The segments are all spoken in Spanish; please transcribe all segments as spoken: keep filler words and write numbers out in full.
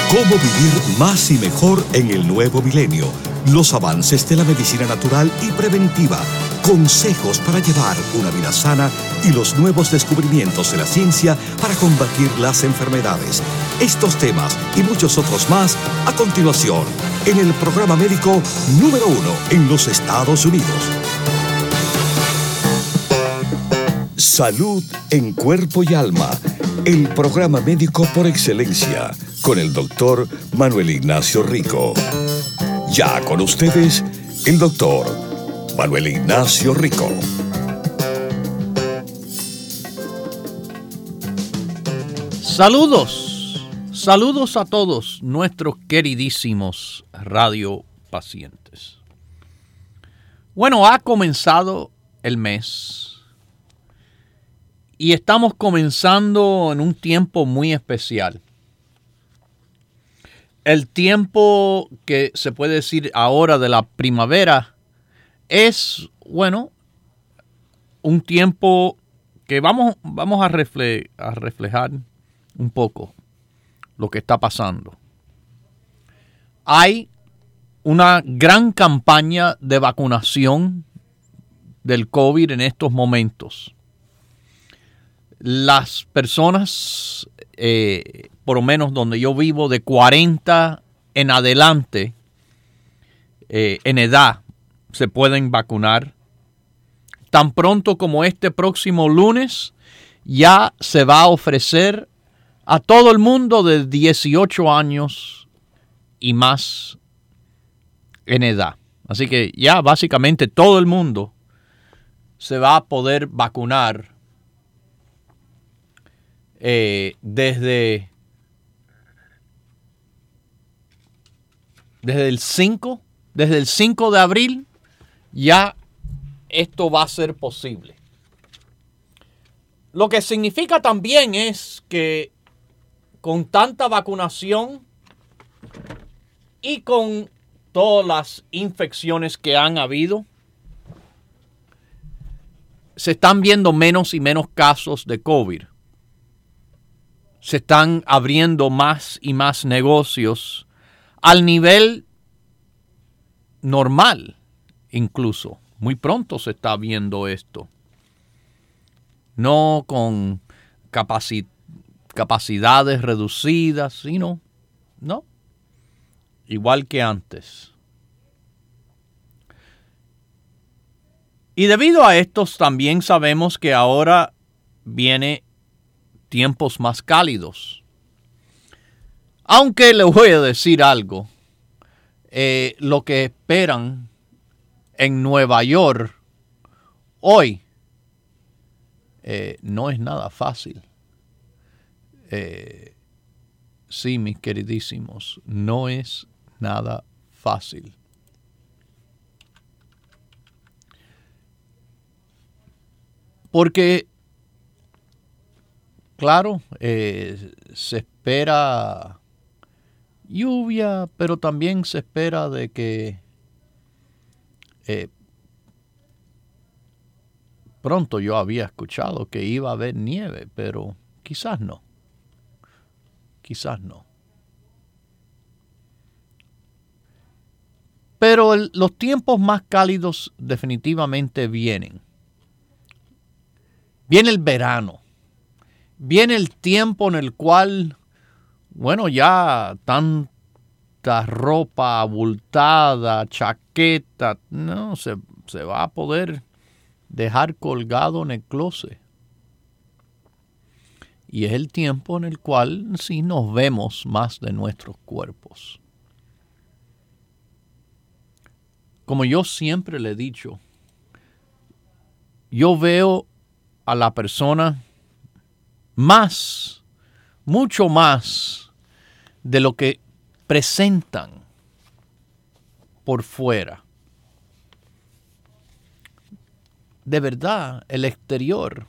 Cómo vivir más y mejor en el nuevo milenio. Los avances de la medicina natural y preventiva. Consejos para llevar una vida sana y los nuevos descubrimientos de la ciencia para combatir las enfermedades. Estos temas y muchos otros más a continuación en el programa médico número uno en los Estados Unidos. Salud en cuerpo y alma. El programa médico por excelencia con el doctor Manuel Ignacio Rico. Ya con ustedes, el doctor Manuel Ignacio Rico. Saludos, saludos a todos nuestros queridísimos radiopacientes. Bueno, ha comenzado el mes y estamos comenzando en un tiempo muy especial. El tiempo que se puede decir ahora de la primavera es, bueno, un tiempo que vamos, vamos a, refle- a reflejar un poco lo que está pasando. Hay una gran campaña de vacunación del COVID en estos momentos. Las personas, eh, por lo menos donde yo vivo, de cuarenta en adelante, eh, en edad, se pueden vacunar. Tan pronto como este próximo lunes, ya se va a ofrecer a todo el mundo de dieciocho años y más en edad. Así que ya básicamente todo el mundo se va a poder vacunar eh, desde, desde el cinco, desde el cinco de abril. Ya esto va a ser posible. Lo que significa también es que con tanta vacunación y con todas las infecciones que han habido, se están viendo menos y menos casos de COVID. Se están abriendo más y más negocios al nivel normal. Incluso, muy pronto se está viendo esto. No con capaci- capacidades reducidas, sino, no, igual que antes. Y debido a estos también sabemos que ahora viene tiempos más cálidos. Aunque le voy a decir algo, eh, lo que esperan en Nueva York hoy eh, no es nada fácil. Eh, sí, mis queridísimos, no es nada fácil. Porque, claro, eh, se espera lluvia, pero también se espera de que Eh, pronto yo había escuchado que iba a haber nieve, pero quizás no. Quizás no. Pero el, los tiempos más cálidos definitivamente vienen. Viene el verano. Viene el tiempo en el cual, bueno, ya tanta ropa abultada, chaqueta, no, se, se va a poder dejar colgado en el closet. Y es el tiempo en el cual sí nos vemos más de nuestros cuerpos. Como yo siempre le he dicho, yo veo a la persona más, mucho más de lo que presentan por fuera. De verdad, el exterior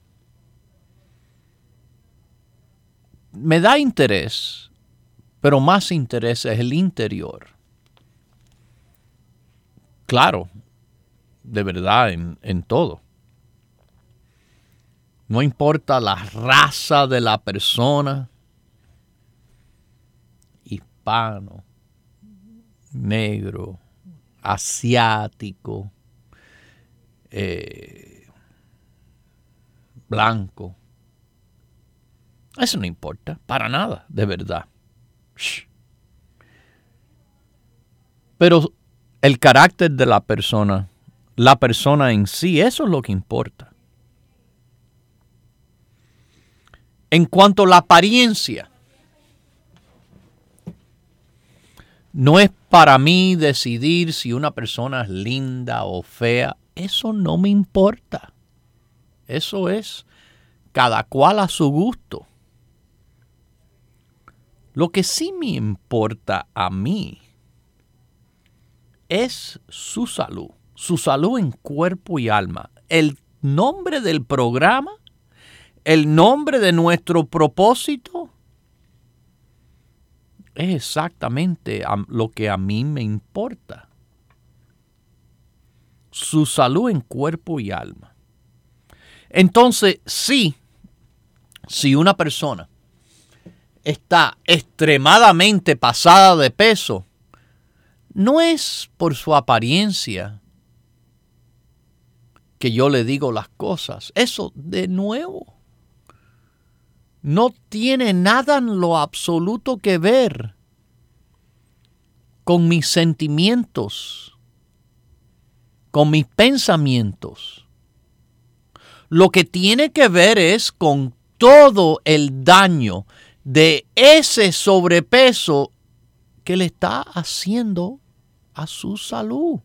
me da interés, pero más interés es el interior. Claro, de verdad, en, en todo. No importa la raza de la persona. Y hispano, negro, asiático, eh, blanco. Eso no importa, para nada, de verdad. Shh. Pero el carácter de la persona, la persona en sí, eso es lo que importa. En cuanto a la apariencia, no es para mí decidir si una persona es linda o fea. Eso no me importa. Eso es cada cual a su gusto. Lo que sí me importa a mí es su salud, su salud en cuerpo y alma. El nombre del programa, el nombre de nuestro propósito, es exactamente lo que a mí me importa. Su salud en cuerpo y alma. Entonces, sí, si una persona está extremadamente pasada de peso, no es por su apariencia que yo le digo las cosas. Eso, de nuevo, no tiene nada en lo absoluto que ver con mis sentimientos, con mis pensamientos. Lo que tiene que ver es con todo el daño de ese sobrepeso que le está haciendo a su salud.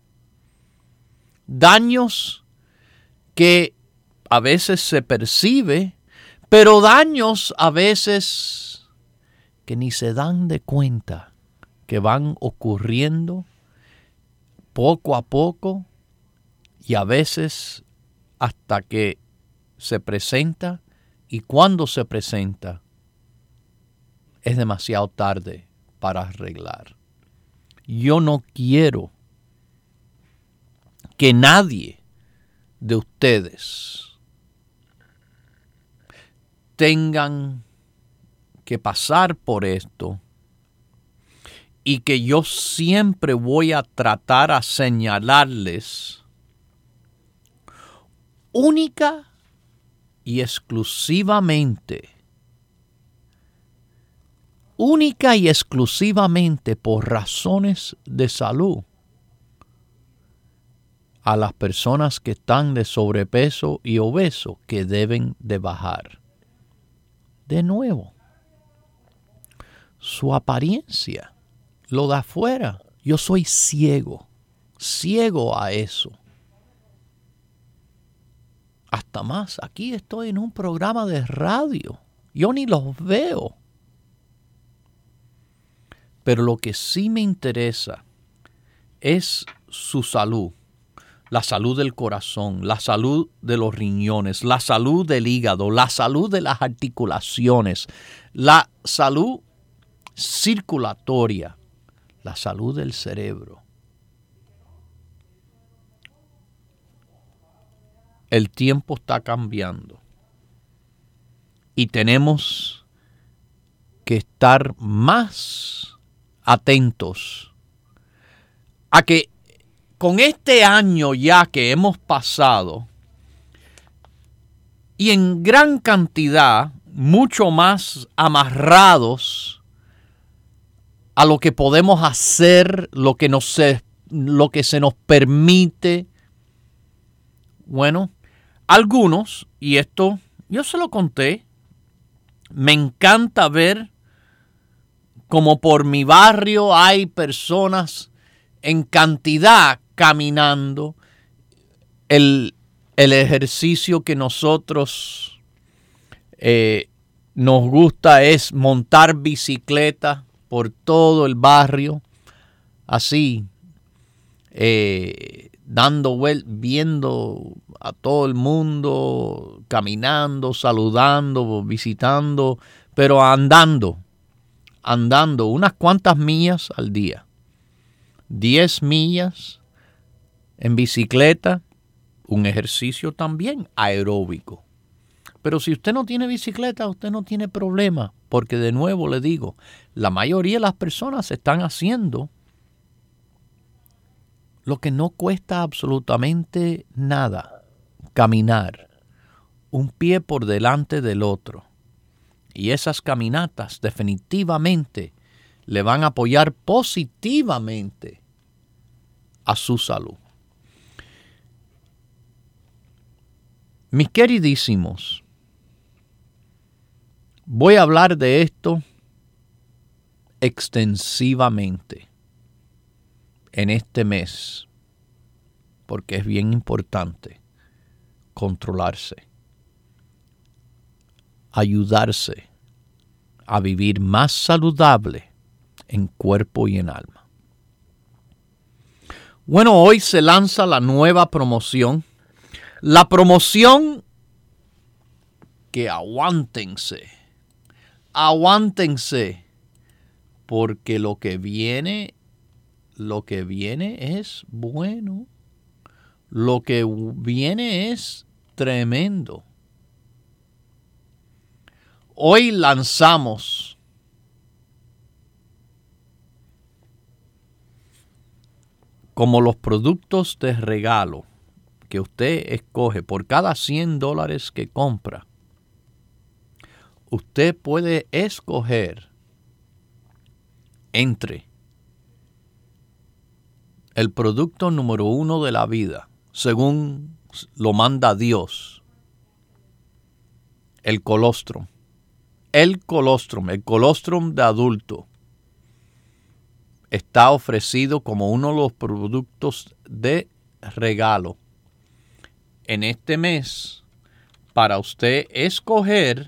Daños que a veces se percibe, pero daños a veces que ni se dan de cuenta que van ocurriendo poco a poco y a veces hasta que se presenta, y cuando se presenta es demasiado tarde para arreglar. Yo no quiero que nadie de ustedes tengan que pasar por esto, y que yo siempre voy a tratar a señalarles única y exclusivamente, única y exclusivamente por razones de salud, a las personas que están de sobrepeso y obeso que deben de bajar. De nuevo, su apariencia, lo de afuera, yo soy ciego, ciego a eso. Hasta más, aquí estoy en un programa de radio, yo ni los veo. Pero lo que sí me interesa es su salud. La salud del corazón, la salud de los riñones, la salud del hígado, la salud de las articulaciones, la salud circulatoria, la salud del cerebro. El tiempo está cambiando y tenemos que estar más atentos a que con este año ya que hemos pasado, y en gran cantidad, mucho más amarrados a lo que podemos hacer, lo que, nos, lo que se nos permite. Bueno, algunos, y esto yo se lo conté, me encanta ver como por mi barrio hay personas en cantidad caminando. El, el ejercicio que nosotros eh, nos gusta es montar bicicleta por todo el barrio, así, eh, dando vueltas, viendo a todo el mundo, caminando, saludando, visitando, pero andando, andando unas cuantas millas al día. diez millas en bicicleta, un ejercicio también aeróbico. Pero si usted no tiene bicicleta, usted no tiene problema, porque de nuevo le digo, la mayoría de las personas están haciendo lo que no cuesta absolutamente nada, caminar, un pie por delante del otro. Y esas caminatas definitivamente le van a apoyar positivamente a su salud. Mis queridísimos, voy a hablar de esto extensivamente en este mes, porque es bien importante controlarse, ayudarse a vivir más saludable en cuerpo y en alma. Bueno, hoy se lanza la nueva promoción. La promoción que aguántense, aguántense, porque lo que viene, lo que viene es bueno, lo que viene es tremendo. Hoy lanzamos como los productos de regalo que usted escoge por cada cien dólares que compra. Usted puede escoger entre el producto número uno de la vida, según lo manda Dios, el colostrum. El colostrum, el colostrum de adulto, está ofrecido como uno de los productos de regalo en este mes para usted escoger,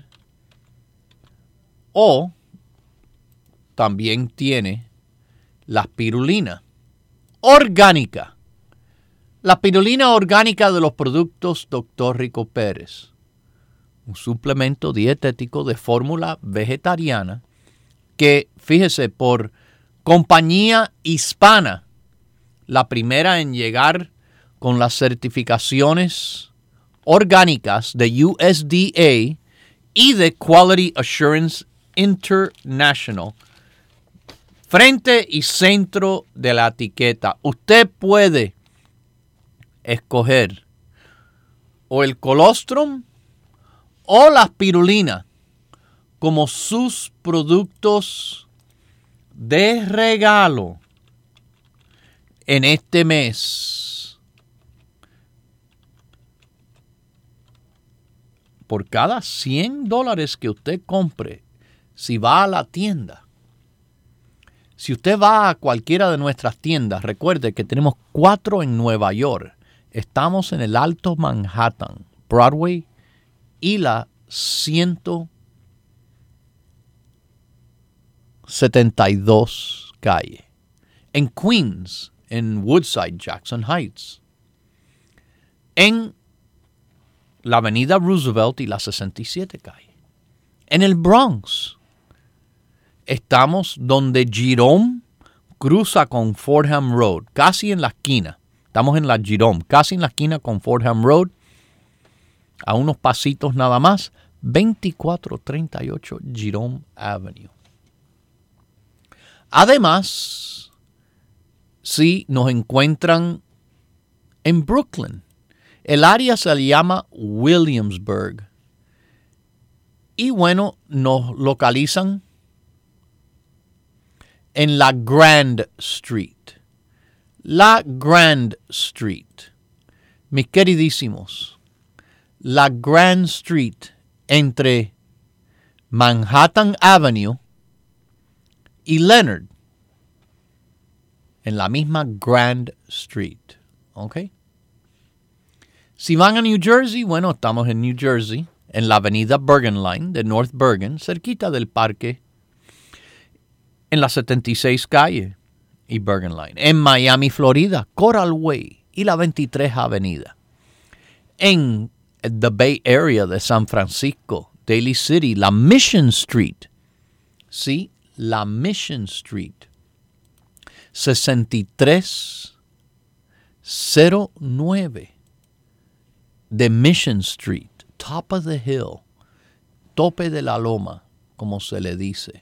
o también tiene la spirulina orgánica. La spirulina orgánica de los productos doctor Rico Pérez. Un suplemento dietético de fórmula vegetariana que, fíjese, por compañía hispana, la primera en llegar con las certificaciones orgánicas de U S D A y de Quality Assurance International, frente y centro de la etiqueta. Usted puede escoger o el colostrum o la spirulina como sus productos de regalo en este mes. Por cada cien dólares que usted compre, si va a la tienda, si usted va a cualquiera de nuestras tiendas, recuerde que tenemos cuatro en Nueva York. Estamos en el Alto Manhattan, Broadway y la ciento setenta y dos calle. En Queens, en Woodside, Jackson Heights. En la avenida Roosevelt y la sesenta y siete calle. En el Bronx, estamos donde Jerome cruza con Fordham Road, casi en la esquina. Estamos en la Jerome, casi en la esquina con Fordham Road, a unos pasitos nada más, veinticuatro treinta y ocho Jerome Avenue. Además, si nos encuentran en Brooklyn, el área se llama Williamsburg. Y bueno, nos localizan en la Grand Street. La Grand Street. Mis queridísimos, la Grand Street entre Manhattan Avenue y Leonard, en la misma Grand Street. ¿Ok? Si van a New Jersey, bueno, estamos en New Jersey, en la avenida Bergen Line de North Bergen, cerquita del parque, en la setenta y seis calle y Bergen Line. En Miami, Florida, Coral Way y la veintitrés avenida. En the Bay Area de San Francisco, Daly City, la Mission Street. Sí, la Mission Street. sesenta y tres cero nueve de Mission Street, top of the hill, tope de la loma, como se le dice.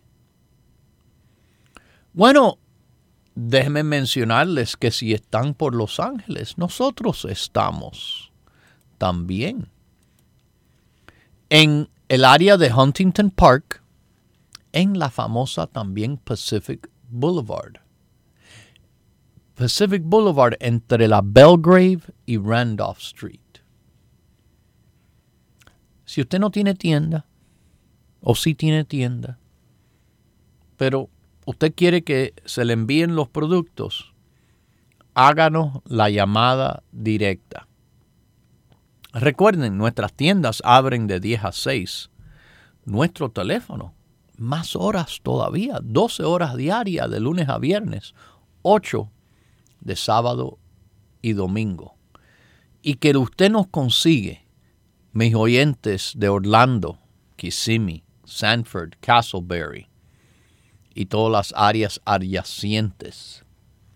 Bueno, déjenme mencionarles que si están por Los Ángeles, nosotros estamos también en el área de Huntington Park, en la famosa también Pacific Boulevard. Pacific Boulevard entre la Belgrave y Randolph Street. Si usted no tiene tienda, o sí tiene tienda, pero usted quiere que se le envíen los productos, háganos la llamada directa. Recuerden, nuestras tiendas abren de diez a seis. Nuestro teléfono, más horas todavía, doce horas diarias de lunes a viernes, ocho de sábado y domingo. Y que usted nos consigue, mis oyentes de Orlando, Kissimmee, Sanford, Castleberry y todas las áreas adyacentes.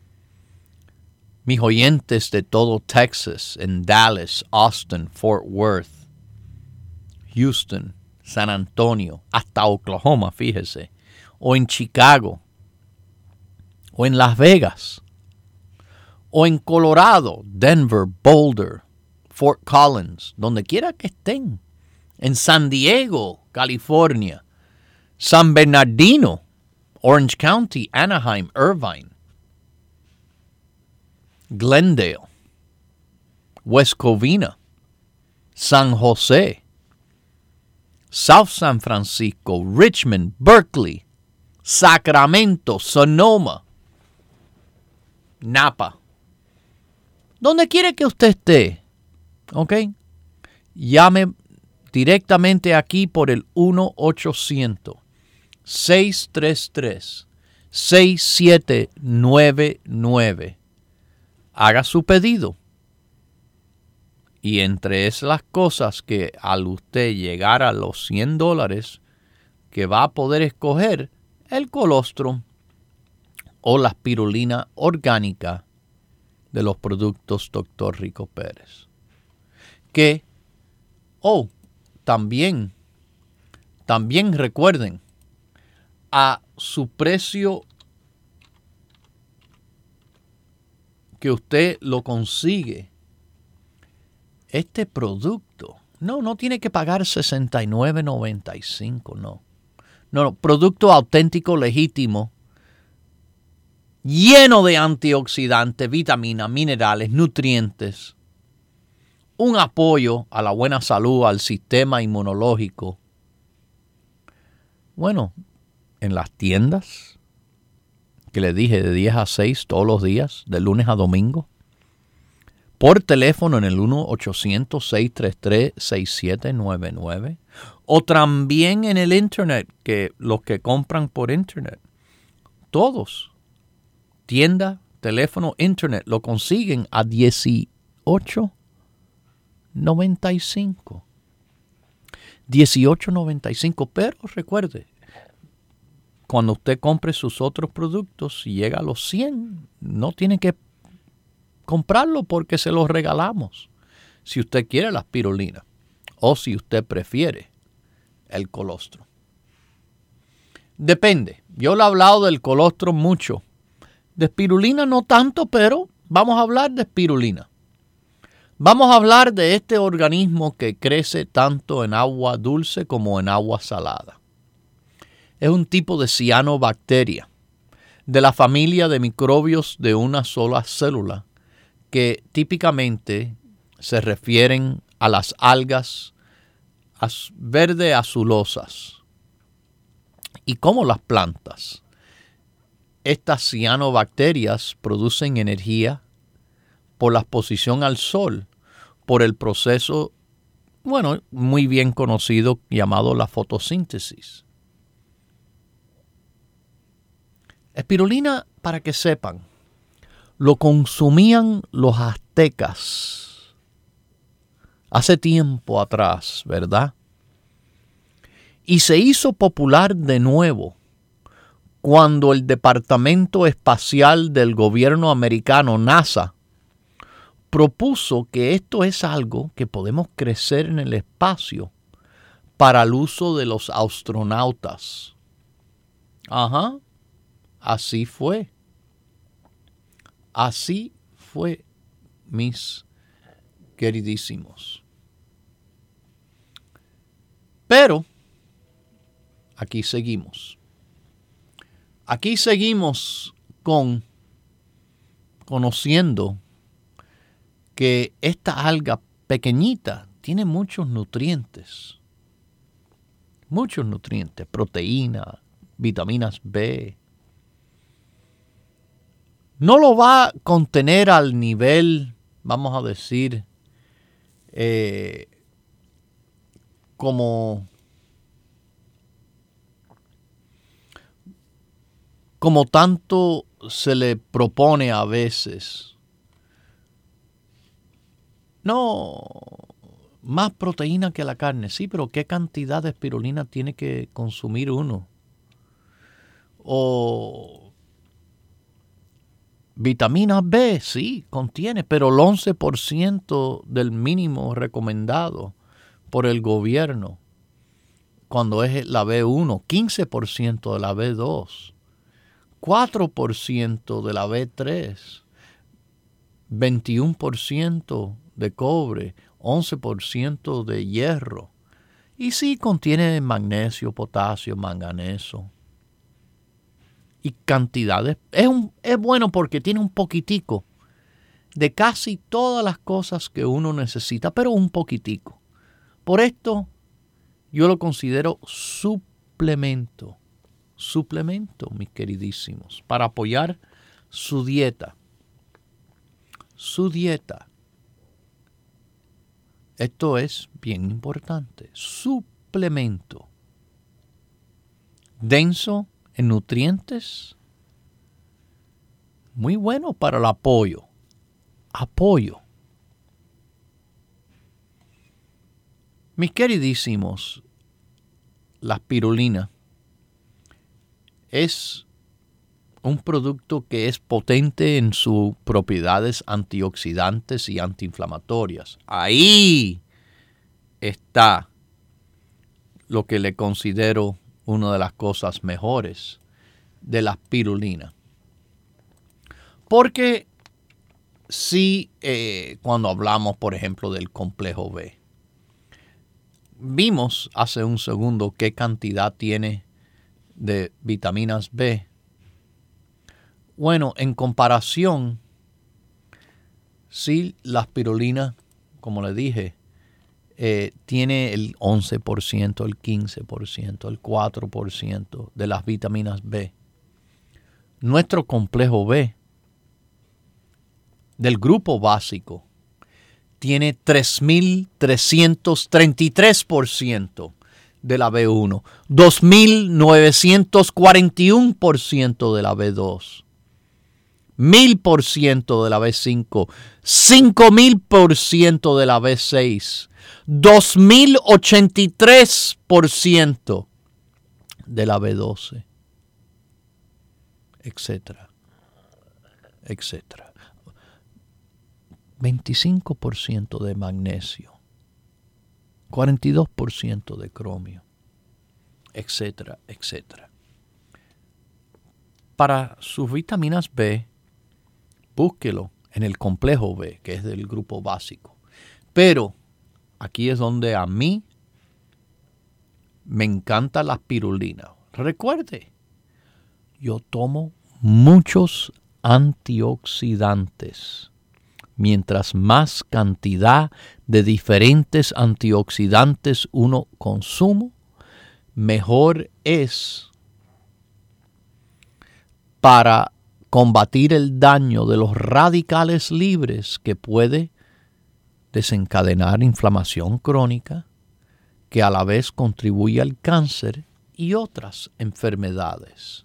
Mis oyentes de todo Texas, en Dallas, Austin, Fort Worth, Houston, San Antonio, hasta Oklahoma, fíjese, o en Chicago, o en Las Vegas, o en Colorado, Denver, Boulder, Fort Collins, donde quiera que estén, en San Diego, California, San Bernardino, Orange County, Anaheim, Irvine, Glendale, West Covina, San José, South San Francisco, Richmond, Berkeley, Sacramento, Sonoma, Napa. Donde quiere que usted esté, ¿ok? Llame directamente aquí por el uno ochocientos, seis tres tres, seis siete nueve nueve. Haga su pedido. Y entre esas cosas que al usted llegar a los cien dólares, que va a poder escoger el colostrum o la espirulina orgánica de los productos doctor Rico Pérez. Que, oh, también, también recuerden, a su precio que usted lo consigue, este producto, no, no tiene que pagar sesenta y nueve noventa y cinco, no. No, no, producto auténtico, legítimo, lleno de antioxidantes, vitaminas, minerales, nutrientes, un apoyo a la buena salud, al sistema inmunológico. Bueno, en las tiendas, que le dije de diez a seis todos los días, de lunes a domingo, por teléfono en el uno ochocientos, seis tres tres, seis siete nueve nueve, o también en el internet, que los que compran por internet, todos, tienda, teléfono, internet, lo consiguen a dieciocho noventa y cinco. dieciocho noventa y cinco, pero recuerde, cuando usted compre sus otros productos y llega a los cien, no tiene que comprarlo porque se los regalamos. Si usted quiere la espirulina o si usted prefiere el colostrum. Depende. Yo le he hablado del colostrum mucho. De espirulina no tanto, pero vamos a hablar de espirulina. Vamos a hablar de este organismo que crece tanto en agua dulce como en agua salada. Es un tipo de cianobacteria de la familia de microbios de una sola célula que típicamente se refieren a las algas az- verde azulosas. Y como las plantas, estas cianobacterias producen energía por la exposición al sol, por el proceso, bueno, muy bien conocido llamado la fotosíntesis. Espirulina, para que sepan, lo consumían los aztecas hace tiempo atrás, ¿verdad? Y se hizo popular de nuevo cuando el Departamento Espacial del Gobierno Americano, NASA, propuso que esto es algo que podemos crecer en el espacio para el uso de los astronautas. Ajá, así fue. Así fue, mis queridísimos. Pero aquí seguimos. Aquí seguimos con conociendo que esta alga pequeñita tiene muchos nutrientes. Muchos nutrientes, proteína, vitaminas B. No lo va a contener al nivel, vamos a decir, eh, como, como tanto se le propone a veces. No, más proteína que la carne, sí, pero ¿qué cantidad de espirulina tiene que consumir uno? O vitamina B, sí, contiene, pero el once por ciento del mínimo recomendado por el gobierno, cuando es la B uno, quince por ciento de la B dos, cuatro por ciento de la B tres, veintiuno por ciento de cobre, once por ciento de hierro. Y sí contiene magnesio, potasio, manganeso. Y cantidades. Es, un, es bueno porque tiene un poquitico de casi todas las cosas que uno necesita, pero un poquitico. Por esto yo lo considero suplemento. Suplemento, mis queridísimos, para apoyar su dieta. Su dieta. Esto es bien importante. Suplemento. Denso en nutrientes. Muy bueno para el apoyo. Apoyo. Mis queridísimos, la espirulina es un producto que es potente en sus propiedades antioxidantes y antiinflamatorias. Ahí está lo que le considero una de las cosas mejores de la espirulina. Porque si eh, cuando hablamos, por ejemplo, del complejo B, vimos hace un segundo qué cantidad tiene de vitaminas B. Bueno, en comparación, sí, la espirulina, como le dije, eh, tiene el once por ciento, el quince por ciento, el cuatro por ciento de las vitaminas B. Nuestro complejo B, del grupo básico, tiene tres mil trescientos treinta y tres por ciento de la B uno, dos mil novecientos cuarenta y uno por ciento de la B dos, mil por ciento de la B cinco, cinco mil por ciento de la B seis, dos mil ochenta y tres por ciento de la B doce, etcétera, etcétera. veinticinco por ciento de magnesio, cuarenta y dos por ciento de cromio, etcétera, etcétera. Para sus vitaminas B, búsquelo en el complejo B, que es del grupo básico. Pero aquí es donde a mí me encanta la espirulina. Recuerde, yo tomo muchos antioxidantes. Mientras más cantidad de diferentes antioxidantes uno consume, mejor es para combatir el daño de los radicales libres que puede desencadenar inflamación crónica, que a la vez contribuye al cáncer y otras enfermedades.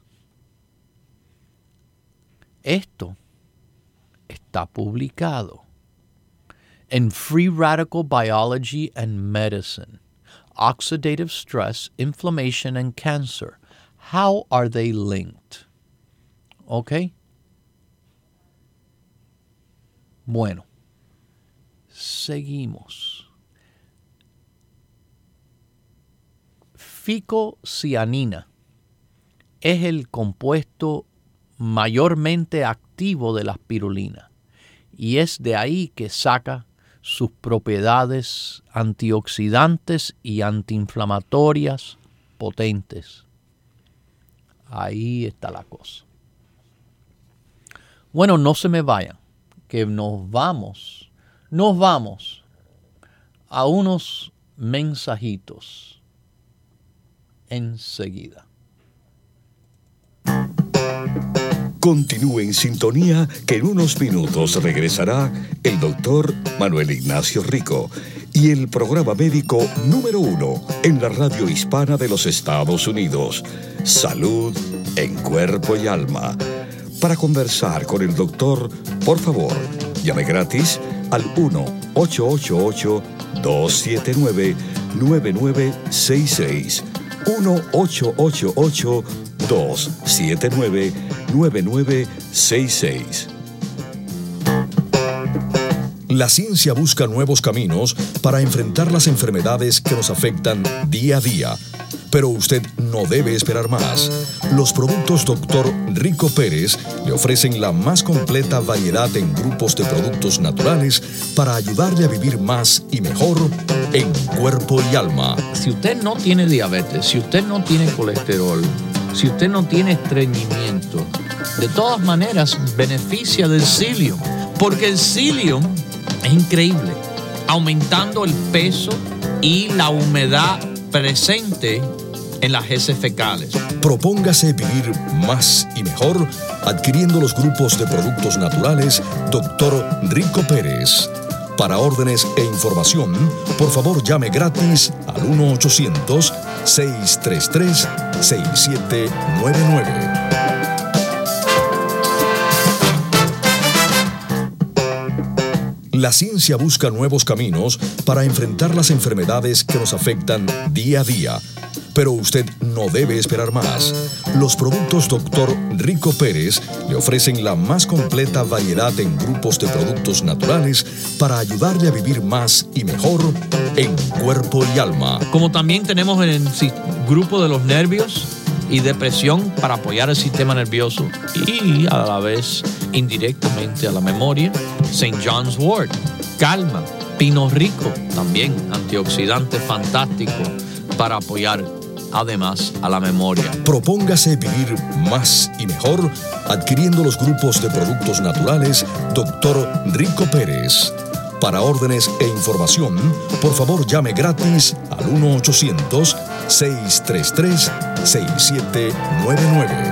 Esto está publicado en Free Radical Biology and Medicine, Oxidative Stress, Inflammation and Cancer. How are they linked? ¿Ok? Bueno, seguimos. ficocianina es el compuesto mayormente activo de la espirulina y es de ahí que saca sus propiedades antioxidantes y antiinflamatorias potentes. Ahí está la cosa. Bueno, no se me vayan, que nos vamos, nos vamos a unos mensajitos enseguida. Continúe en sintonía, que en unos minutos regresará el doctor Manuel Ignacio Rico y el programa médico número uno en la radio hispana de los Estados Unidos, Salud en Cuerpo y Alma. Para conversar con el doctor, por favor, llame gratis al uno ocho ocho ocho, dos siete nueve, nueve nueve seis seis. uno ocho ocho ocho, dos siete nueve, nueve nueve seis seis. La ciencia busca nuevos caminos para enfrentar las enfermedades que nos afectan día a día. Pero usted no debe esperar más. Los productos doctor Rico Pérez le ofrecen la más completa variedad en grupos de productos naturales para ayudarle a vivir más y mejor en cuerpo y alma. Si usted no tiene diabetes, si usted no tiene colesterol, si usted no tiene estreñimiento, de todas maneras beneficia del psyllium, porque el psyllium es increíble, aumentando el peso y la humedad presente en las heces fecales. Propóngase vivir más y mejor adquiriendo los grupos de productos naturales doctor Rico Pérez. Para órdenes e información, por favor llame gratis al uno ochocientos, seis tres tres, seis siete nueve nueve. La ciencia busca nuevos caminos para enfrentar las enfermedades que nos afectan día a día. Pero usted no debe esperar más. Los productos doctor Rico Pérez le ofrecen la más completa variedad en grupos de productos naturales para ayudarle a vivir más y mejor en cuerpo y alma. Como también tenemos en el grupo de los nervios y depresión para apoyar el sistema nervioso y a la vez indirectamente a la memoria, Saint John's Wort, calma, pino rico, también antioxidante fantástico para apoyar además a la memoria. Propóngase vivir más y mejor adquiriendo los grupos de productos naturales doctor Rico Pérez. Para órdenes e información, por favor llame gratis al uno ochocientos, seis tres tres, seis siete nueve nueve.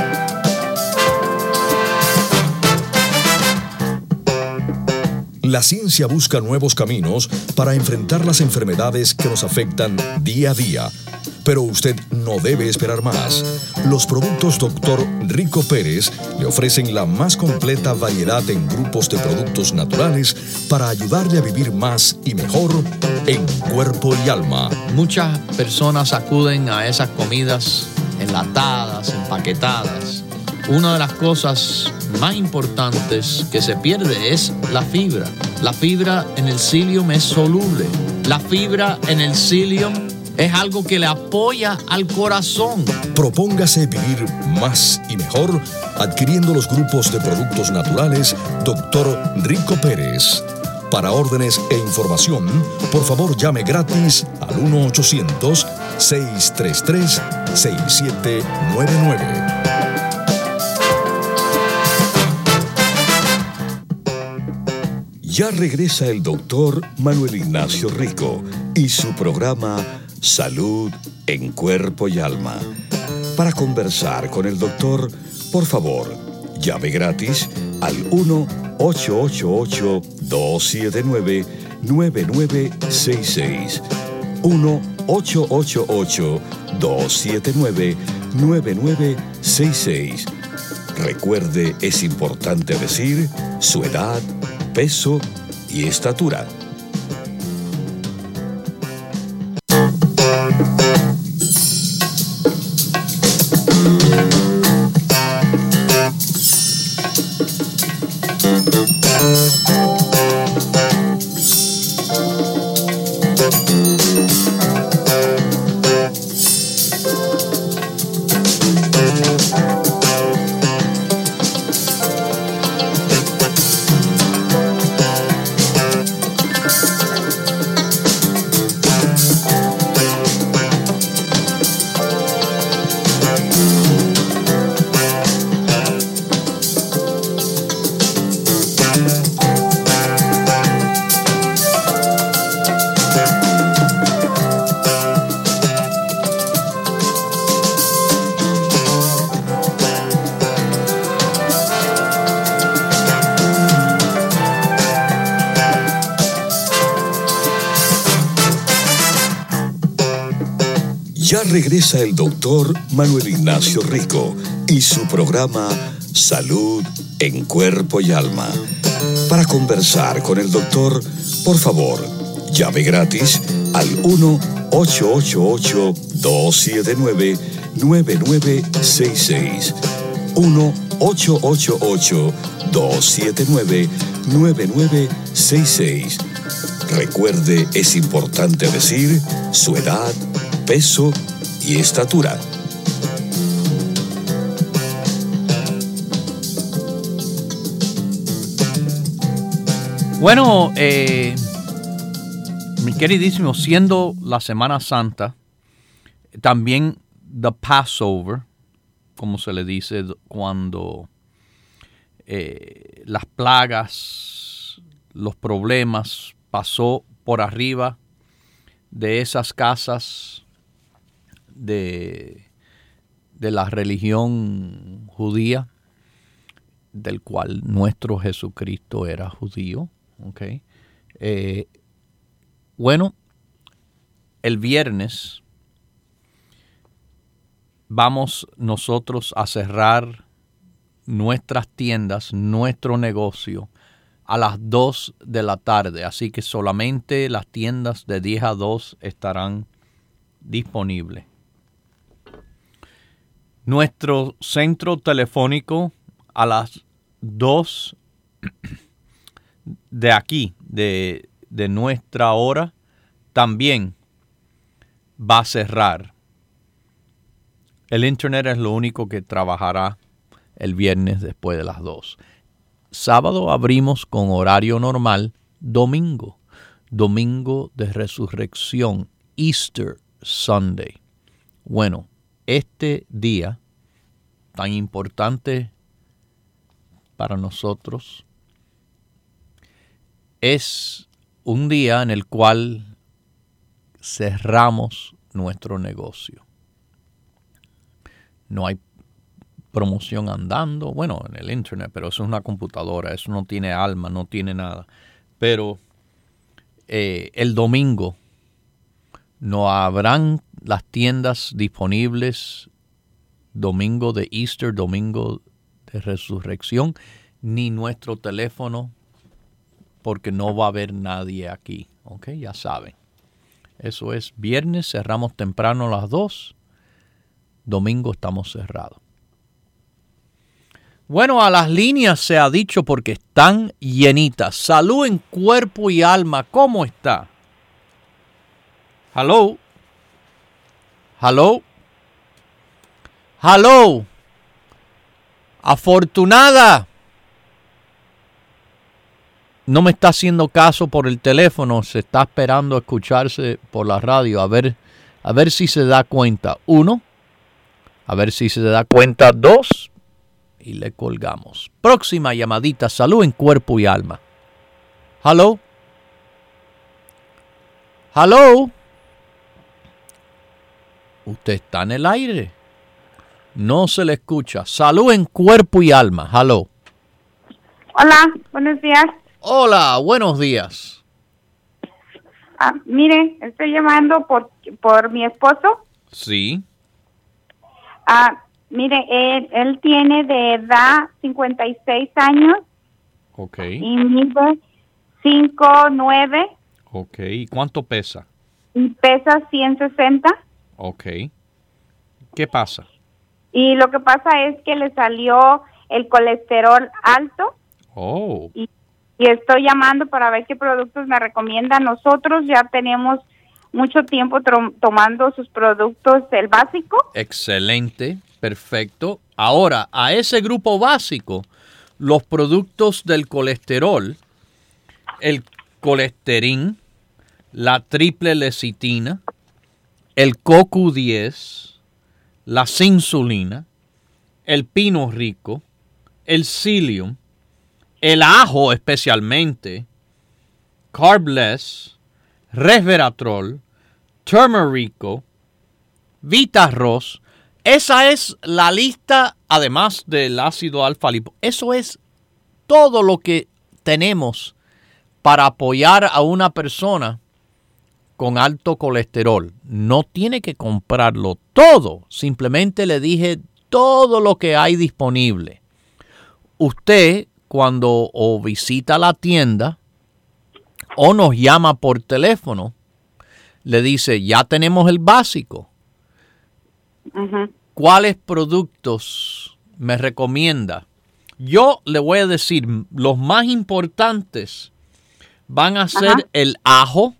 La ciencia busca nuevos caminos para enfrentar las enfermedades que nos afectan día a día. Pero usted no debe esperar más. Los productos doctor Rico Pérez le ofrecen la más completa variedad en grupos de productos naturales para ayudarle a vivir más y mejor en cuerpo y alma. Muchas personas acuden a esas comidas enlatadas, empaquetadas. Una de las cosas más importantes que se pierde es la fibra. La fibra en el psyllium es soluble. La fibra en el psyllium es algo que le apoya al corazón. Propóngase vivir más y mejor adquiriendo los grupos de productos naturales doctor Rico Pérez. Para órdenes e información, por favor llame gratis al uno ochocientos, seis tres tres, seis siete nueve nueve. Ya regresa el doctor Manuel Ignacio Rico y su programa Salud en Cuerpo y Alma. Para conversar con el doctor, por favor, llame gratis al uno ocho ocho ocho, dos siete nueve, nueve nueve seis seis. uno ocho ocho ocho, dos siete nueve, nueve nueve seis seis. Recuerde, es importante decir su edad, peso y estatura. Ya regresa el doctor Manuel Ignacio Rico y su programa Salud en Cuerpo y Alma. Para conversar con el doctor, por favor, llame gratis al uno ocho ocho ocho, dos siete nueve, nueve nueve seis seis. uno ocho ocho ocho, dos siete nueve, nueve nueve seis seis. Recuerde, es importante decir su edad, peso y estatura. Bueno, eh, mi queridísimo, siendo la Semana Santa, también the Passover, como se le dice cuando eh, las plagas, los problemas pasó por arriba de esas casas de, de la religión judía, del cual nuestro Jesucristo era judío. Okay. Eh, bueno, el viernes vamos nosotros a cerrar nuestras tiendas, nuestro negocio a las dos de la tarde. Así que solamente las tiendas de diez a dos estarán disponibles. Nuestro centro telefónico a las dos de aquí, de, de nuestra hora, también va a cerrar. El internet es lo único que trabajará el viernes después de las dos. Sábado abrimos con horario normal. Domingo, domingo de resurrección, Easter Sunday. Bueno, este día tan importante para nosotros es un día en el cual cerramos nuestro negocio. No hay promoción andando, bueno, en el internet, pero eso es una computadora, eso no tiene alma, no tiene nada. Pero eh, el domingo no habrán las tiendas disponibles, domingo de Easter, domingo de resurrección, ni nuestro teléfono, porque no va a haber nadie aquí, ¿ok? Ya saben. Eso es viernes, cerramos temprano a las dos, domingo estamos cerrados. Bueno, a las líneas se ha dicho porque están llenitas. Salud en cuerpo y alma, ¿cómo está? Hello. Hello. Hello. Afortunada. No me está haciendo caso por el teléfono, se está esperando a escucharse por la radio. A ver, a ver si se da cuenta. Uno. A ver si se da cuenta. Dos. Y le colgamos. Próxima llamadita. Salud en cuerpo y alma. Hello. Hello. Usted está en el aire. No se le escucha. Salud en cuerpo y alma. Hello. Hola, buenos días. Hola, buenos días. Ah, mire, estoy llamando por por mi esposo. Sí. Ah, mire, él, él tiene de edad cincuenta y seis años. Ok. Y mide cinco nueve. Ok, ¿y cuánto pesa? Y pesa ciento sesenta. Ok. ¿Qué pasa? Y lo que pasa es que le salió el colesterol alto. Oh. Y, y estoy llamando para ver qué productos me recomiendan. Nosotros ya tenemos mucho tiempo trom- tomando sus productos, el básico. Excelente, perfecto. Ahora, a ese grupo básico, los productos del colesterol, el colesterol, la triple lecitina, el C O Q diez, la insulina, el pino rico, el psyllium, el ajo especialmente, Carbless, resveratrol, turmerico, Vitarroz. Esa es la lista, además del ácido alfa-lipo. Eso es todo lo que tenemos para apoyar a una persona con alto colesterol. No tiene que comprarlo todo. Simplemente le dije todo lo que hay disponible. Usted, cuando o visita la tienda o nos llama por teléfono, le dice, ya tenemos el básico. Uh-huh. ¿Cuáles productos me recomienda? Yo le voy a decir, los más importantes van a ser Ajá. el ajo,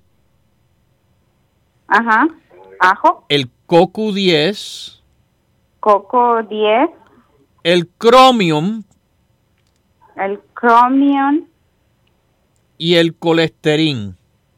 Ajá. Ajo, el C O C U diez, coco diez, el Chromium el Chromium, y el Colesterin.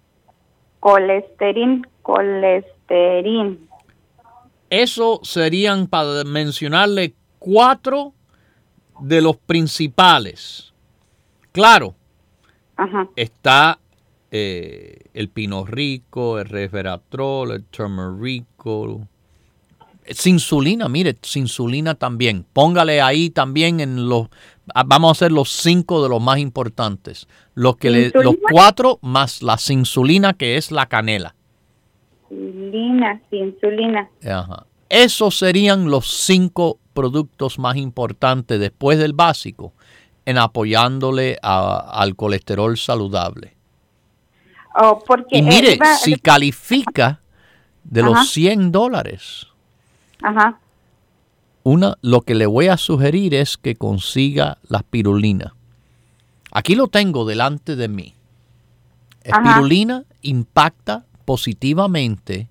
colesterín, colesterín. Eso serían, para mencionarle, cuatro de los principales. Claro, Ajá. está eh, el Pino Rico, el Resveratrol, el Turmerico. Cinsulina, mire, cinsulina también. Póngale ahí también en los... Vamos a hacer los cinco de los más importantes. Los, que le, los cuatro más la cinsulina, que es la canela. Insulina, insulina. Ajá. Esos serían los cinco productos más importantes después del básico en apoyándole a, al colesterol saludable. Oh, porque Y mire, iba, si califica de Ajá. los cien dólares, Ajá. una, lo que le voy a sugerir es que consiga la espirulina. Aquí lo tengo delante de mí. Espirulina impacta positivamente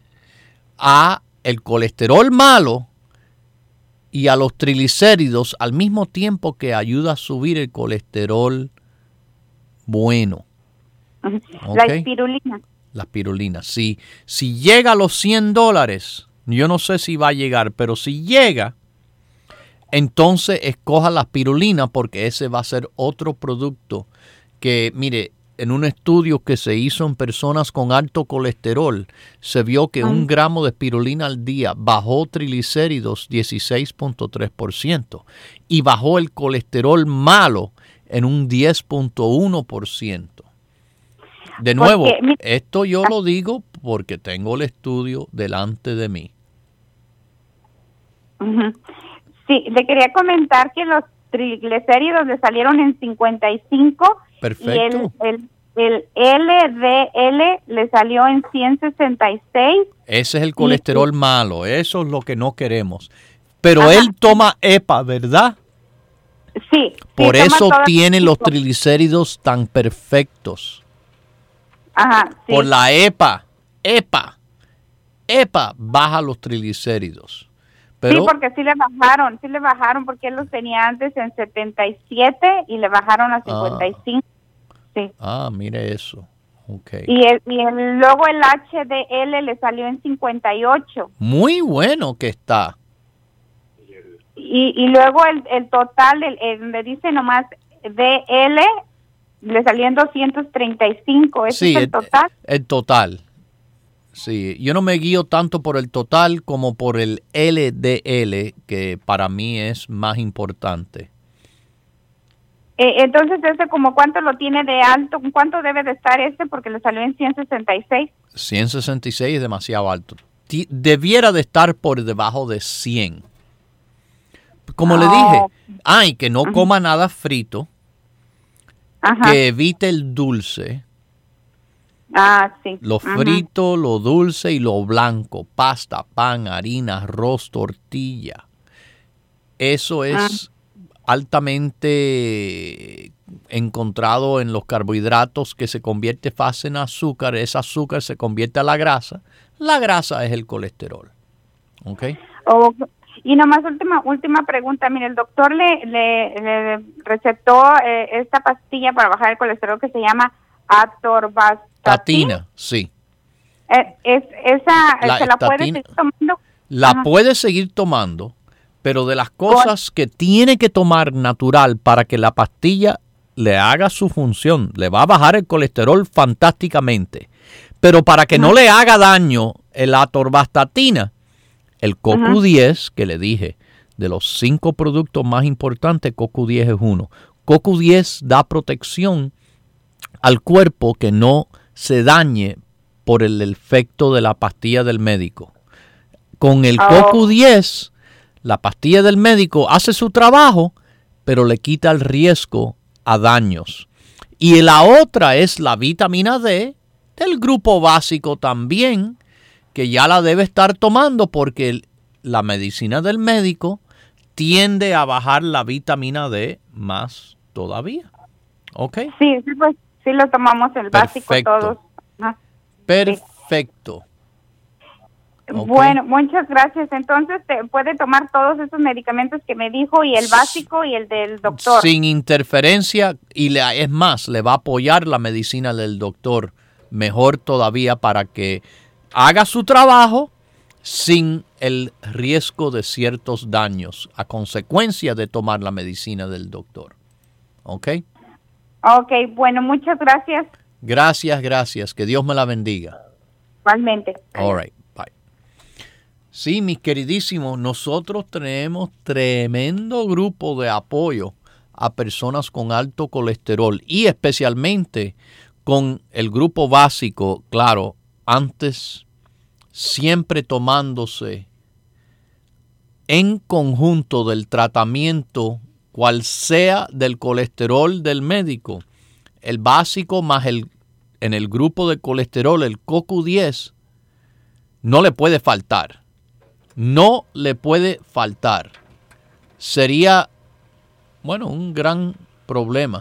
a el colesterol malo y a los triglicéridos al mismo tiempo que ayuda a subir el colesterol bueno. Uh-huh. ¿Ok? La espirulina. La espirulina. Si, si llega a los cien dólares, yo no sé si va a llegar, pero si llega, entonces escoja la espirulina porque ese va a ser otro producto que, mire, en un estudio que se hizo en personas con alto colesterol, se vio que un gramo de espirulina al día bajó triglicéridos dieciséis punto tres por ciento y bajó el colesterol malo en un diez punto uno por ciento. De nuevo, Porque, esto yo lo digo porque tengo el estudio delante de mí. Uh-huh. Sí, le quería comentar que los triglicéridos le salieron en cincuenta y cinco. Perfecto. Y el, el, el L D L le salió en ciento sesenta y seis. Ese es el colesterol y, malo, eso es lo que no queremos. Pero Ajá. él toma E P A, ¿verdad? Sí. Por sí, eso toma tiene los tipo. triglicéridos tan perfectos. Ajá, sí. Por la E P A. E P A. E P A baja los triglicéridos. Pero, sí, porque sí le bajaron, sí le bajaron porque él los tenía antes en setenta y siete y le bajaron a cincuenta y cinco. Ah. Sí. Ah, mire eso. Okay. Y, el, y el, luego el H D L le salió en cincuenta y ocho. Muy bueno que está. Y, y luego el, el total, el, el, donde dice nomás D L, le salió en doscientos treinta y cinco. ¿Ese Sí, es el, el total? El total. Sí, yo no me guío tanto por el total como por el L D L, que para mí es más importante. Eh, entonces, ¿ese como cuánto lo tiene de alto? ¿Cuánto debe de estar este? Porque le salió en ciento sesenta y seis. ciento sesenta y seis es demasiado alto. T- debiera de estar por debajo de cien. Como oh. le dije, ay, que no Ajá. coma nada frito, Ajá. que evite el dulce. Ah, sí. Lo Ajá. frito, lo dulce y lo blanco, pasta, pan, harina, arroz, tortilla. Eso es ah. altamente encontrado en los carbohidratos que se convierte fácil en azúcar. Ese azúcar se convierte a la grasa. La grasa es el colesterol. ¿Ok? Oh, y nomás última última pregunta. Mire, el doctor le, le, le recetó eh, esta pastilla para bajar el colesterol que se llama atorvastatina. Tatina, sí. Eh, es, esa, La ¿se la puede estatina, seguir tomando? La Ajá. puede seguir tomando, pero de las cosas que tiene que tomar natural para que la pastilla le haga su función, le va a bajar el colesterol fantásticamente, pero para que no le haga daño la atorvastatina, el C O C U diez, que le dije, de los cinco productos más importantes, C O C U diez es uno. C O C U diez da protección al cuerpo que no se dañe por el efecto de la pastilla del médico. Con el Oh. C O Q diez, la pastilla del médico hace su trabajo, pero le quita el riesgo a daños. Y la otra es la vitamina D del grupo básico también, que ya la debe estar tomando porque el- la medicina del médico tiende a bajar la vitamina D más todavía. ¿Ok? Sí, sí, pues sí lo tomamos el básico Perfecto. todos. Ajá. Perfecto. Ok. Bueno, muchas gracias. Entonces, te puede tomar todos esos medicamentos que me dijo y el básico y el del doctor. Sin interferencia y le, es más, le va a apoyar la medicina del doctor mejor todavía para que haga su trabajo sin el riesgo de ciertos daños a consecuencia de tomar la medicina del doctor. ¿Ok? Ok, bueno, muchas gracias. Gracias, gracias. Que Dios me la bendiga. Igualmente. All right, bye. Sí, mis queridísimos, nosotros tenemos tremendo grupo de apoyo a personas con alto colesterol y especialmente con el grupo básico, claro, antes siempre tomándose en conjunto del tratamiento, cual sea del colesterol del médico, el básico más el en el grupo de colesterol, el C O Q diez, no le puede faltar. No le puede faltar. Sería, bueno, un gran problema.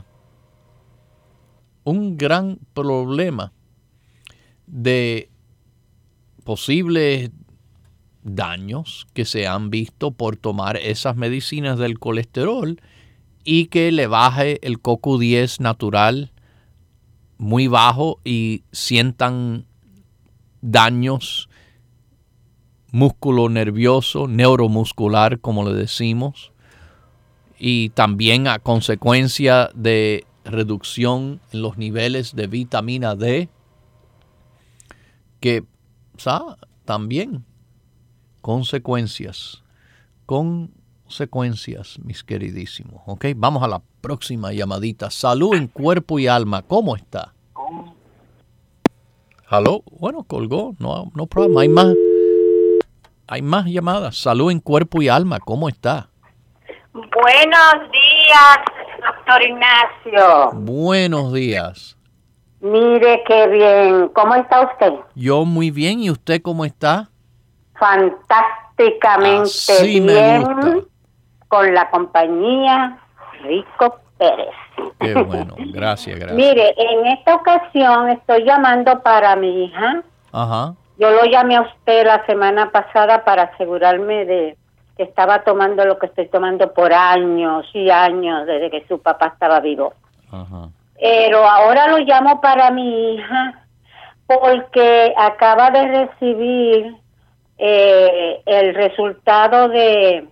Un gran problema de posibles daños que se han visto por tomar esas medicinas del colesterol y que le baje el C O Q diez natural muy bajo y sientan daños músculo nervioso, neuromuscular, como le decimos, y también a consecuencia de reducción en los niveles de vitamina D, que ¿sabe? También consecuencias, consecuencias, mis queridísimos. Ok, vamos a la próxima llamadita. Salud en cuerpo y alma, ¿cómo está? ¿Aló? Bueno, colgó, no, no problema. Hay más, hay más llamadas. Salud en cuerpo y alma, ¿cómo está? Buenos días, doctor Ignacio. Buenos días. Mire qué bien. ¿Cómo está usted? Yo muy bien, ¿y usted cómo está? Fantásticamente Así me bien, gusta. con la compañía Rico Pérez. Qué bueno, gracias, gracias. Mire, en esta ocasión estoy llamando para mi hija. Ajá, Yo lo llamé a usted la semana pasada para asegurarme de que estaba tomando lo que estoy tomando por años y años desde que su papá estaba vivo. ajá. Pero ahora lo llamo para mi hija porque acaba de recibir eh, el resultado de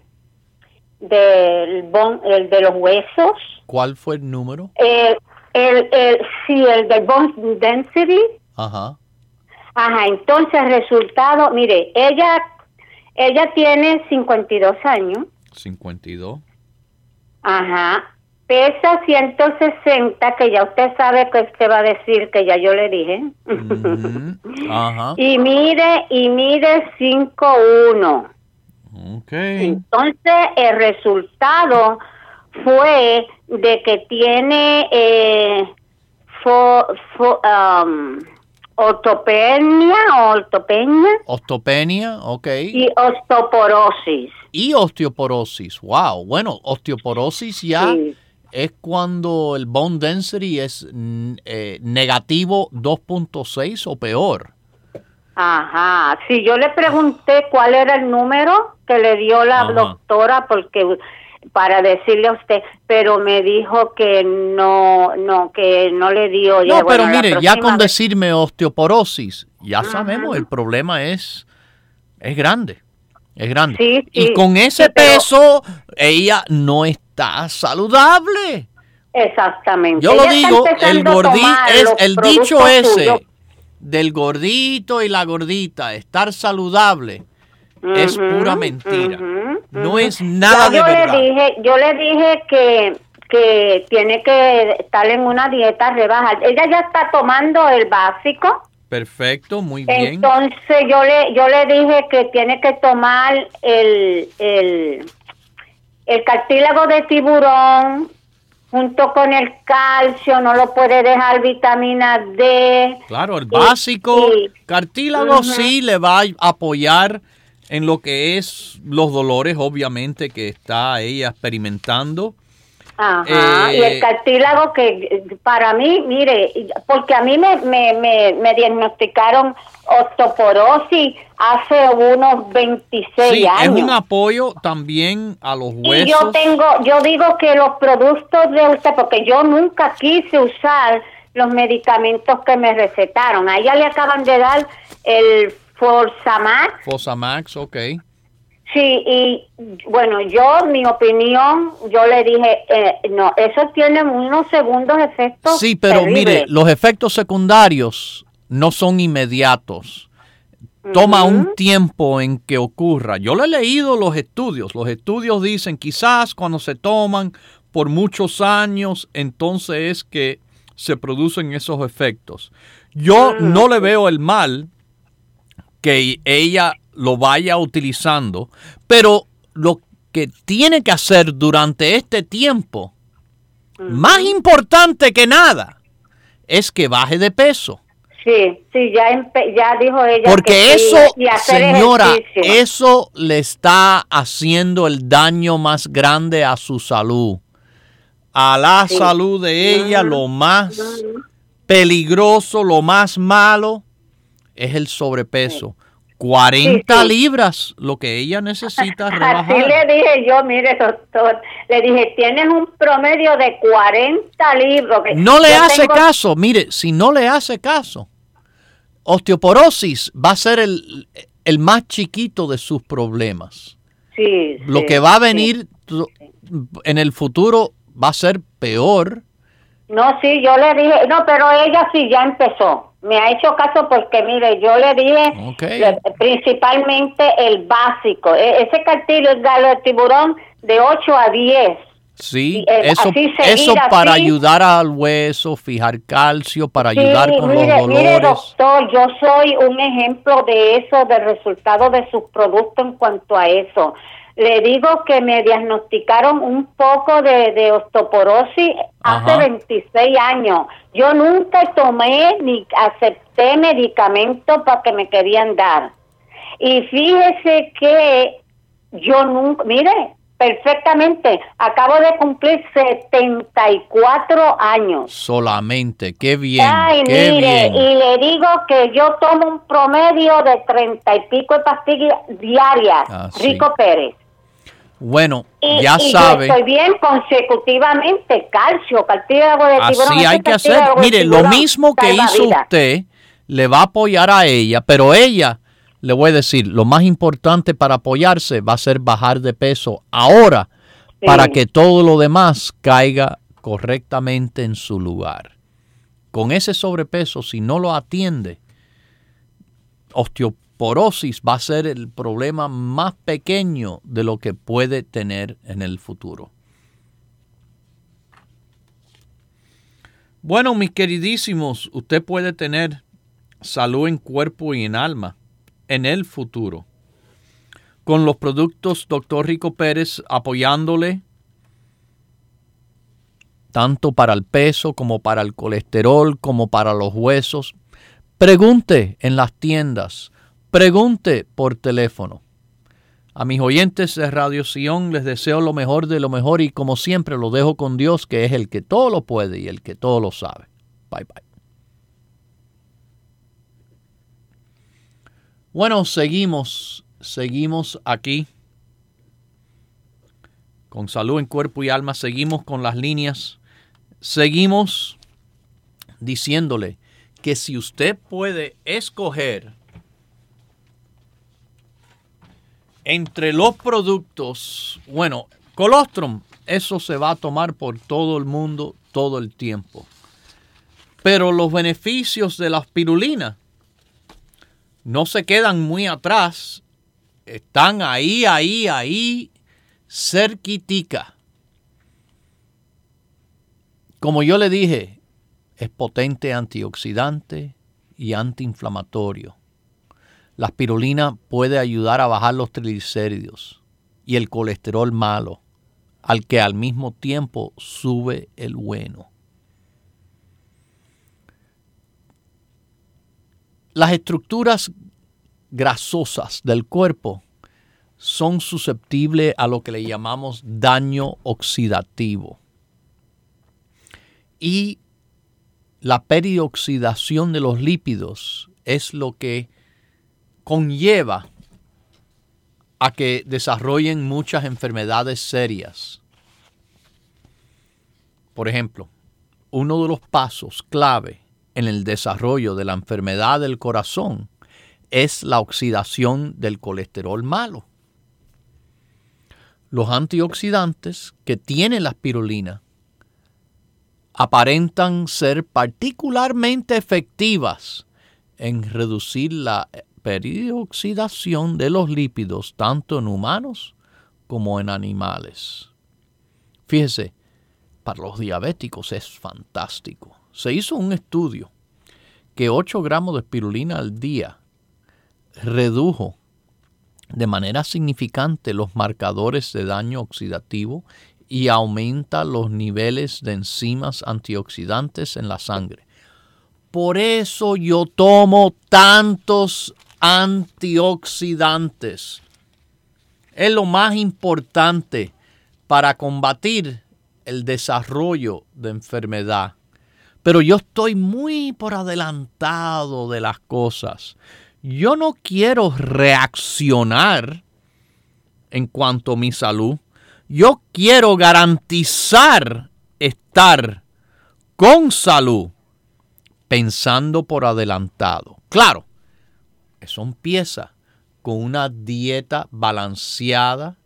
del bon, el de los huesos. ¿Cuál fue el número? Eh, el, el, sí, el del bone density. Ajá, Ajá, entonces el resultado, mire, ella ella tiene cincuenta y dos años. cincuenta y dos. Ajá. Pesa ciento sesenta, que ya usted sabe que usted va a decir que ya yo le dije. Ujú, ajá. Y mide, y mide cinco uno. Ok. Entonces, el resultado fue de que tiene eh, fo, fo, um, ortopenia, ortopenia Osteopenia, ok. y osteoporosis. Y osteoporosis, wow. Bueno, osteoporosis ya Sí. es cuando el bone density es mm, eh, negativo dos punto seis o peor. Ajá, sí, yo le pregunté cuál era el número que le dio la Ajá. doctora porque para decirle a usted, pero me dijo que no, no, que no le dio. No, Ya, pero bueno, la mire, ya próxima con vez- decirme osteoporosis, ya Ajá. sabemos, el problema es, es grande, es grande. Sí, y sí, con ese sí, pero- peso, ella no está saludable. Exactamente. Yo lo Ella está digo, el empezando a gordito, tomar es los el dicho productos ese suyos. del gordito y la gordita, estar saludable, es Ujú, pura mentira. ujú, No ujú. es nada Ya de yo verdad. Le dije, yo le dije que, que tiene que estar en una dieta rebaja. Ella ya está tomando el básico. Perfecto, muy bien. Entonces yo le yo le dije que tiene que tomar el, el, el cartílago de tiburón junto con el calcio, no lo puede dejar vitamina D. Claro, el básico, y, cartílago uh-huh. sí le va a apoyar en lo que es los dolores, obviamente, que está ella experimentando. Ajá, eh, y el cartílago que para mí, mire, porque a mí me, me, me, me diagnosticaron osteoporosis hace unos veintiséis sí, años. es un apoyo también a los huesos. Y yo tengo, yo digo que los productos de usted, porque yo nunca quise usar los medicamentos que me recetaron. A ella le acaban de dar el Fosamax. Fosamax, ok. Sí, y bueno, yo, mi opinión, yo le dije, eh, no, eso tiene unos segundos efectos. Sí, pero terribles. mire, los efectos secundarios no son inmediatos. Toma Uh-huh. un tiempo en que ocurra. Yo le he leído los estudios. Los estudios dicen quizás cuando se toman por muchos años, entonces es que se producen esos efectos. Yo Uh-huh. no le veo el mal que ella lo vaya utilizando, pero lo que tiene que hacer durante este tiempo, uh-huh. más importante que nada, es que baje de peso. Sí, sí, ya, empe- ya dijo ella. Porque que eso, sí, y hacer señora, ejercicio. eso le está haciendo el daño más grande a su salud. A la Sí. salud de ella, Uh-huh. lo más Uh-huh. peligroso, lo más malo, es el sobrepeso. cuarenta Sí, sí. libras, lo que ella necesita rebajar. Así le dije yo, mire, doctor, le dije, tienes un promedio de cuarenta libras. No le Yo hace tengo- caso, mire, si no le hace caso, osteoporosis va a ser el, el más chiquito de sus problemas. Sí, Lo sí, que va a sí. venir tu- en el futuro va a ser peor. No, sí, yo le dije, no, pero ella sí ya empezó. Me ha hecho caso porque, mire, yo le dije Ok. le- principalmente el básico. E- ese cartílago de tiburón de ocho a diez. Sí, Y, eh, eso, así seguir, eso para así. ayudar al hueso, fijar calcio, para Sí, ayudar con mire, los mire, dolores. doctor, yo soy un ejemplo de eso, del resultado de sus productos en cuanto a eso. Le digo que me diagnosticaron un poco de, de osteoporosis hace Ajá. veintiséis años. Yo nunca tomé ni acepté medicamentos para que me querían dar. Y fíjese que yo nunca, mire, perfectamente, acabo de cumplir setenta y cuatro años. Solamente, qué bien, Ay, qué mire, bien. y le digo que yo tomo un promedio de treinta y pico de pastillas diarias, Ah, sí. Rico Pérez. Bueno, Y, ya y sabe. yo estoy bien consecutivamente, calcio, cartílago de tiburón. Así ese hay que hacer. cartílago de Mire, lo tiburón mismo que salva hizo vidas. usted le va a apoyar a ella, pero ella, le voy a decir, lo más importante para apoyarse va a ser bajar de peso ahora Sí. para que todo lo demás caiga correctamente en su lugar. Con ese sobrepeso, si no lo atiende, osteoporosis va a ser el problema más pequeño de lo que puede tener en el futuro. Bueno, mis queridísimos, usted puede tener salud en cuerpo y en alma en el futuro. Con los productos doctor Rico Pérez apoyándole tanto para el peso como para el colesterol, como para los huesos. Pregunte en las tiendas, pregunte por teléfono. A mis oyentes de Radio Sion les deseo lo mejor de lo mejor y como siempre lo dejo con Dios, que es el que todo lo puede y el que todo lo sabe. Bye bye. Bueno, seguimos, seguimos aquí con salud en cuerpo y alma, seguimos con las líneas, seguimos diciéndole que si usted puede escoger entre los productos, bueno, colostrum, eso se va a tomar por todo el mundo todo el tiempo. Pero los beneficios de la espirulina no se quedan muy atrás, están ahí, ahí, ahí, cerquitica. Como yo le dije, es potente antioxidante, y antiinflamatorio. La espirulina puede ayudar a bajar los triglicéridos y el colesterol malo, al que al mismo tiempo sube el bueno. Las estructuras grasosas del cuerpo son susceptibles a lo que le llamamos daño oxidativo. Y la perioxidación de los lípidos es lo que conlleva a que desarrollen muchas enfermedades serias. Por ejemplo, uno de los pasos clave en el desarrollo de la enfermedad del corazón es la oxidación del colesterol malo. Los antioxidantes que tiene la espirulina aparentan ser particularmente efectivas en reducir la perioxidación de los lípidos tanto en humanos como en animales. Fíjese, para los diabéticos es fantástico. Se hizo un estudio que ocho gramos de espirulina al día redujo de manera significante los marcadores de daño oxidativo y aumenta los niveles de enzimas antioxidantes en la sangre. Por eso yo tomo tantos antioxidantes. Es lo más importante para combatir el desarrollo de enfermedad. Pero yo estoy muy por adelantado de las cosas. Yo no quiero reaccionar en cuanto a mi salud. Yo quiero garantizar estar con salud pensando por adelantado. Claro, eso empieza con una dieta balanceada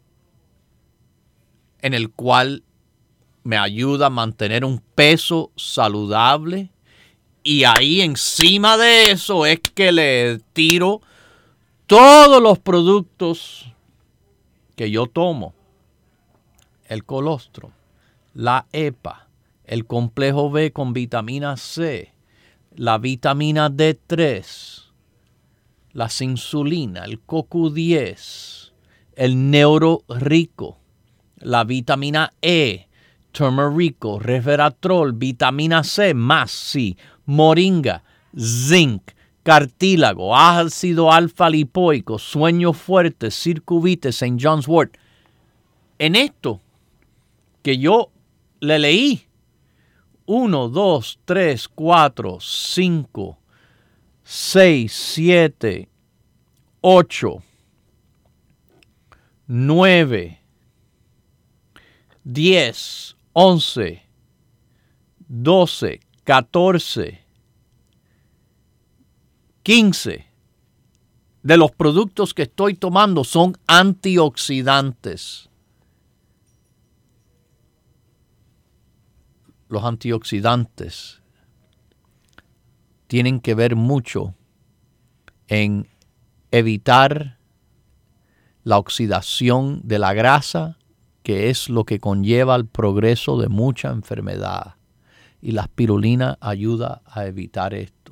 en el cual me ayuda a mantener un peso saludable y ahí encima de eso es que le tiro todos los productos que yo tomo. El colostrum, la E P A, el complejo B con vitamina C, la vitamina D tres, la insulina, el C O Q diez, el Neurorico, la vitamina E, turmerico, resveratrol, vitamina C, más sí, moringa, zinc, cartílago, ácido alfa lipoico, sueño fuerte, circuvite, Saint John's wort. En esto que yo le leí, uno, dos, tres, cuatro, cinco, seis, siete, ocho, nueve, diez, once, doce, catorce, quince de los productos que estoy tomando son antioxidantes. Los antioxidantes tienen que ver mucho en evitar la oxidación de la grasa, que es lo que conlleva el progreso de mucha enfermedad. Y la espirulina ayuda a evitar esto.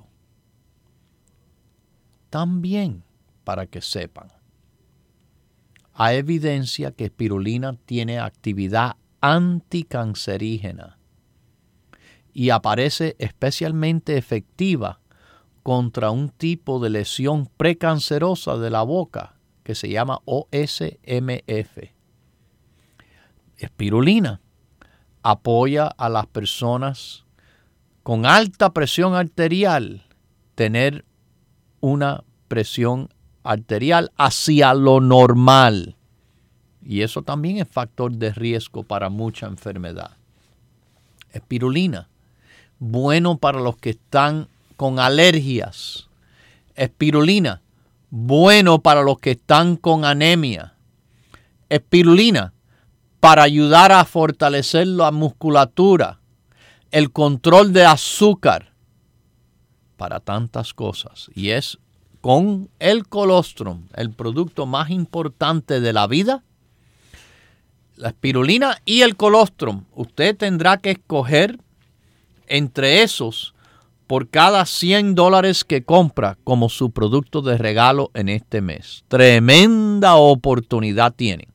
También, para que sepan, hay evidencia que espirulina tiene actividad anticancerígena y aparece especialmente efectiva contra un tipo de lesión precancerosa de la boca que se llama O S M F. Espirulina apoya a las personas con alta presión arterial tener una presión arterial hacia lo normal. Y eso también es factor de riesgo para mucha enfermedad. Espirulina, bueno para los que están con alergias. Espirulina, bueno para los que están con anemia. Espirulina, para ayudar a fortalecer la musculatura, el control de azúcar, para tantas cosas. Y es con el colostrum, el producto más importante de la vida, la espirulina y el colostrum. Usted tendrá que escoger entre esos por cada cien dólares que compra como su producto de regalo en este mes. Tremenda oportunidad tienen.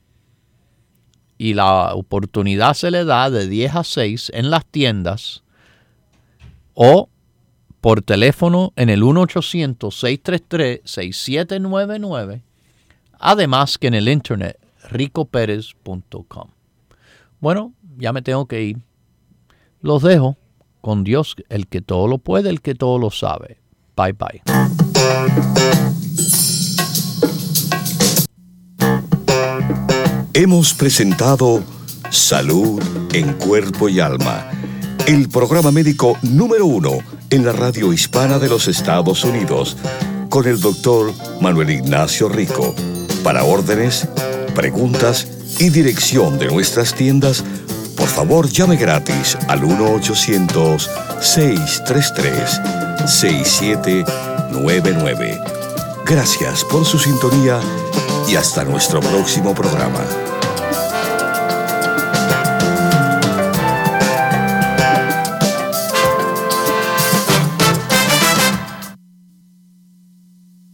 Y la oportunidad se le da de diez a seis en las tiendas o por teléfono en el uno ochocientos, seis tres tres, seis siete nueve nueve, además que en el internet rico pérez punto com. Bueno, ya me tengo que ir. Los dejo con Dios, el que todo lo puede, el que todo lo sabe. Bye bye. Hemos presentado Salud en Cuerpo y Alma, el programa médico número uno en la radio hispana de los Estados Unidos, con el doctor Manuel Ignacio Rico. Para órdenes, preguntas y dirección de nuestras tiendas, por favor llame gratis al uno ochocientos, seis tres tres, seis siete nueve nueve. Gracias por su sintonía y hasta nuestro próximo programa.